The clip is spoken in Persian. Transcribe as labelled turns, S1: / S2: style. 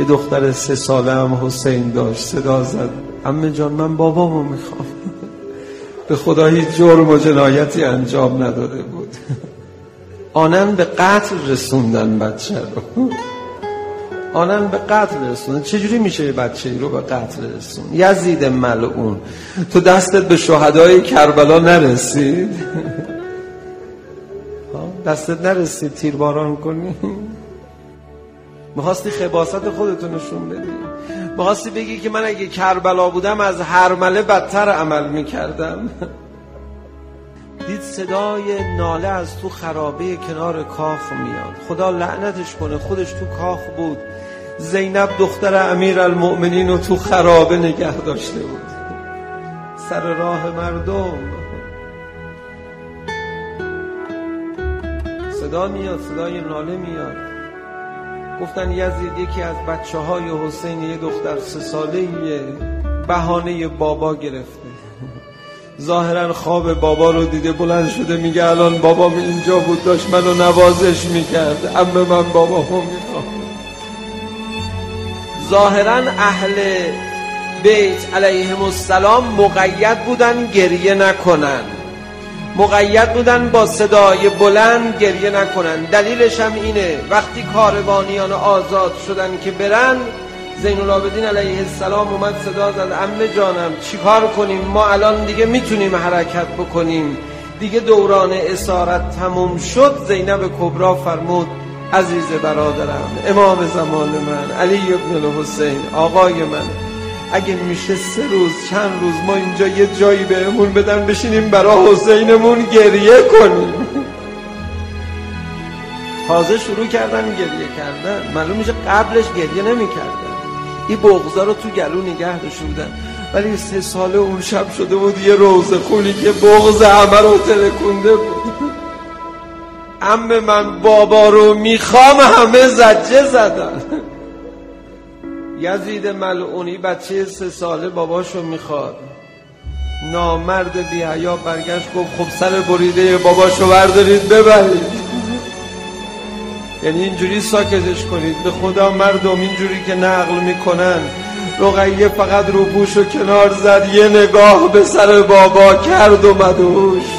S1: یه دختر 3 ساله هم حسین داشت، صدا زد عمه جان من بابامو میخوام. به خدا هیچ جرم و جنایتی انجام نداده بود. آنن به قتل رسوندن بچه رو، آنن به قتل رسوندن. چجوری میشه یه بچه‌ای رو به قتل رسون؟ یزید ملعون، تو دستت به شهدای کربلا نرسید؟ دستت نرسید تیرباران کنی؟ میخواستی خباثت خودتو نشون بدی؟ میخواستی بگی که من اگه کربلا بودم از هرمله بدتر عمل میکردم؟ دید صدای ناله از تو خرابه کنار کاخ میاد. خدا لعنتش کنه، خودش تو کاخ بود. زینب دختر امیرالمؤمنین رو تو خرابه نگه داشته بود سر راه مردم. صدا میاد، صدای ناله میاد. گفتن یزید یکی از بچه های حسین، یه دختر 3 ساله‌ای بهانه بابا گرفته. ظاهرا خواب بابا رو دیده بلند شده میگه الان بابام اینجا بود داشت منو نوازش میکرد، عمه من بابامو میخوام. ظاهرا اهل بیت علیهم السلام مقید بودن گریه نکنن، مقید بودن با صدای بلند گریه نکنن. دلیلش هم اینه وقتی کاروانیان آزاد شدن که برن، زین العابدین علیه السلام اومد صدا زد عمه جانم چیکار کنیم؟ ما الان دیگه میتونیم حرکت بکنیم، دیگه دوران اسارت تموم شد. زینب کبرا فرمود عزیز برادرم، امام زمان من، علی ابن الحسین، آقای من، اگه میشه 3 روز چند روز ما اینجا یه جایی بهمون بدن بشینیم برای حسینمون گریه کنیم. تازه شروع کردن گریه کردن، معلوم میشه قبلش گریه نمی‌کردن. این بغضا رو تو گلو نگه داشته بودن، ولی 3 ساله اون شب شده بود یه روزه خونی که بغض همه رو ترکونده بود. عمه من بابا رو میخوام، همه زجه زدن. یزید ملعونی بچه 3 ساله باباشو میخواد، نامرد بی‌حیا برگشت گفت خب سر بریده باباشو بردارید ببرید. یعنی اینجوری ساکتش کنید. به خدا مردم اینجوری که نقل میکنن رقیه فقط روپوشو کنار زد، یه نگاه به سر بابا کرد و مدهوش